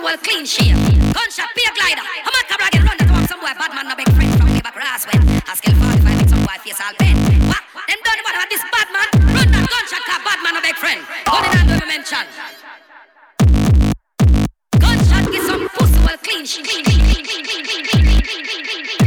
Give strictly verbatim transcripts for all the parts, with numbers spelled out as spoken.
well clean shave. Gunshot, be a glider. I'm a cabra get run that walk some boy. Bad man no big friend from the back Roswell. I skill forty-five with some boy face all pen. What? Them don't know about this bad man. Run that gunshot car, bad man no big friend. Gun in hand, we mention. Gunshot, get some pussy well clean shave. Clean, clean, clean, clean, clean, clean, clean, clean, clean, clean, clean, clean.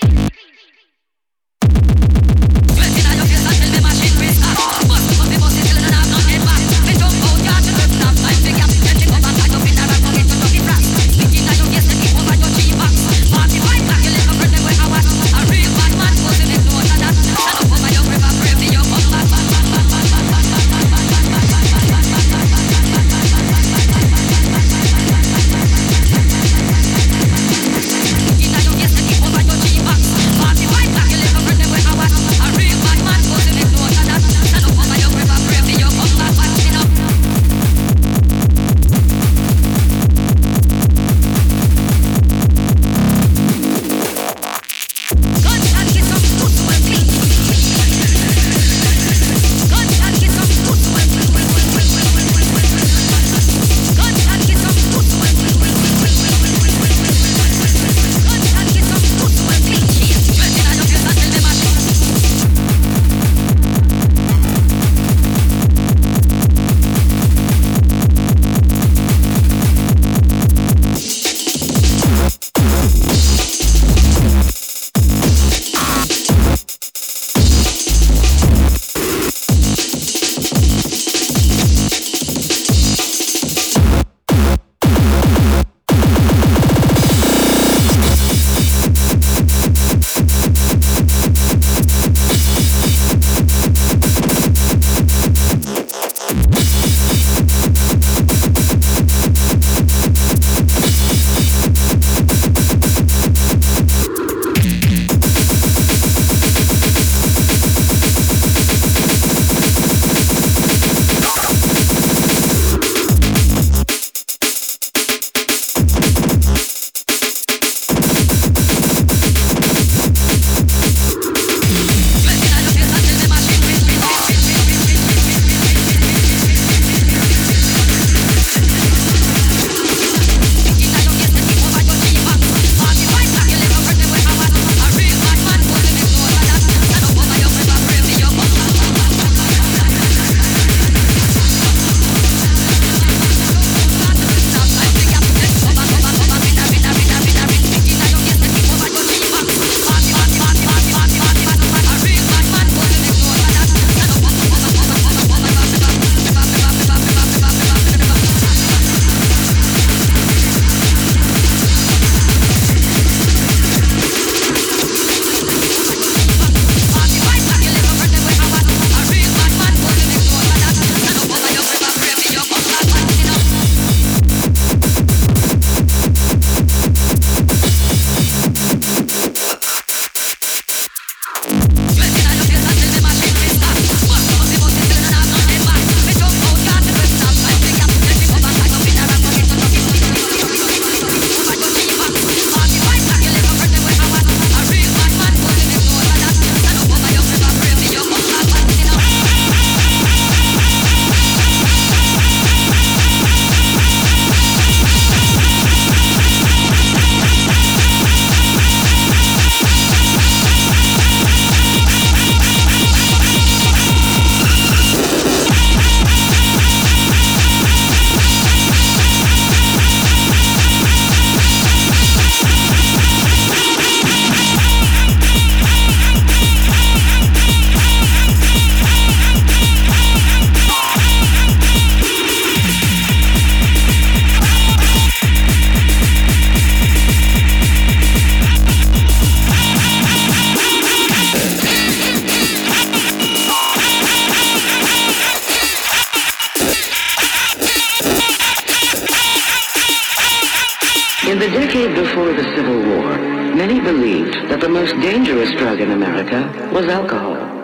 In the decade before the Civil War, many believed that the most dangerous drug in America was alcohol.